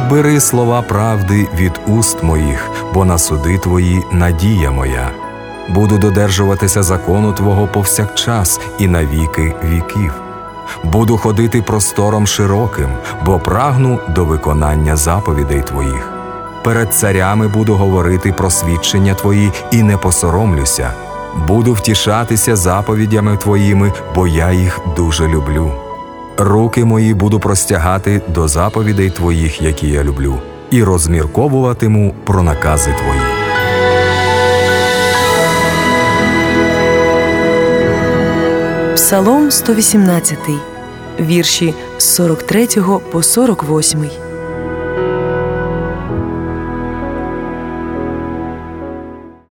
Бери слова правди від уст моїх, бо на суди твої надія моя. Буду додержуватися закону Твого повсякчас і на віки віків. Буду ходити простором широким, бо прагну до виконання заповідей Твоїх. Перед царями буду говорити про свідчення Твої і не посоромлюся. Буду втішатися заповідями Твоїми, бо я їх дуже люблю. Руки мої буду простягати до заповідей Твоїх, які я люблю, і розмірковуватиму про накази Твої. Псалом 118, вірші з 43 по 48.